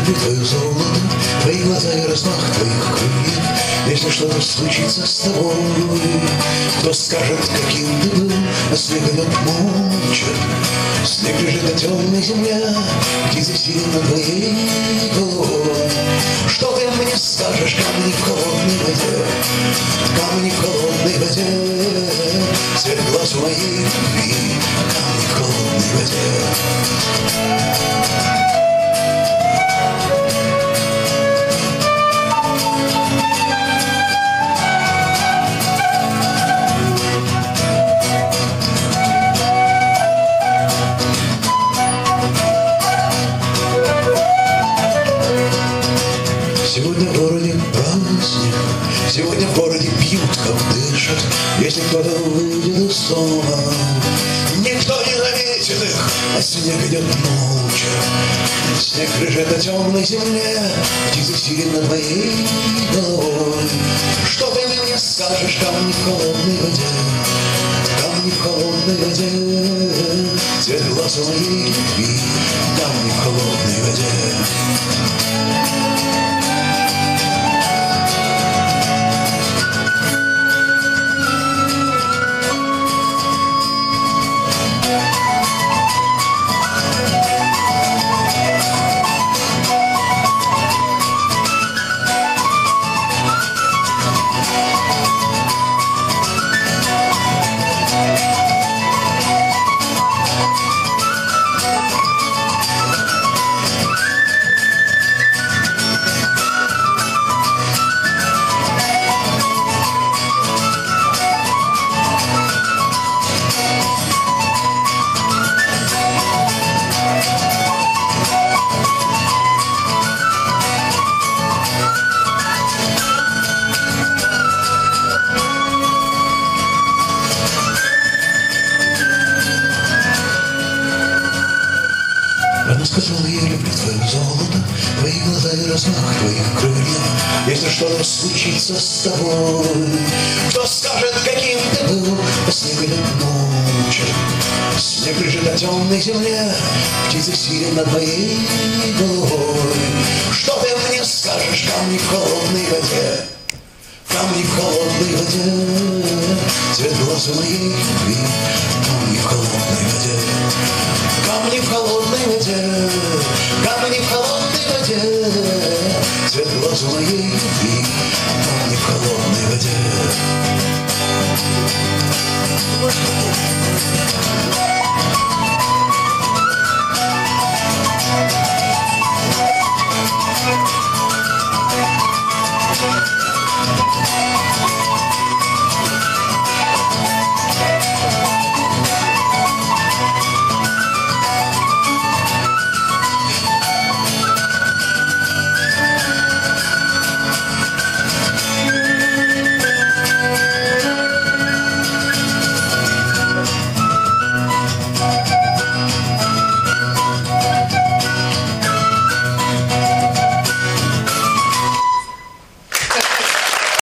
люблю твое золото, твои глаза и размах твоих крыльев. Если что-то случится с тобой, кто скажет, каким ты был, а снег идет молча. Снег лежит на темной земле, птицы сидят над твоей головой. Что ты мне скажешь, камни в холодной воде, камни в холодной воде, цвет глаз у моей любви, камни в холодной воде. Сегодня в городе праздник, сегодня в городе пьют, как дышат. Если кто-то выйдет из дома, никто не заметит их, а снег идет молча. Снег лежит на темной земле, птицы сидят над твоей головой. Что ты мне скажешь, камни в холодной воде, камни в холодной воде, цвет глаз у моей любви, камни в холодной воде. Она сказала, я люблю твое золото, твои глаза и размах твоих крыльев. Если что-то случится с тобой, кто скажет, каким ты был, а снег идет молча. Снег лежит на темной земле, птицы сидят над твоей головой. Что ты мне скажешь, камни в холодной воде, камни в холодной воде, цвет глаз у моей любви, камни в холодной воде, камни в холодной воде, камни в холодной воде, цвет глаз у моей любви, камни в холодной воде.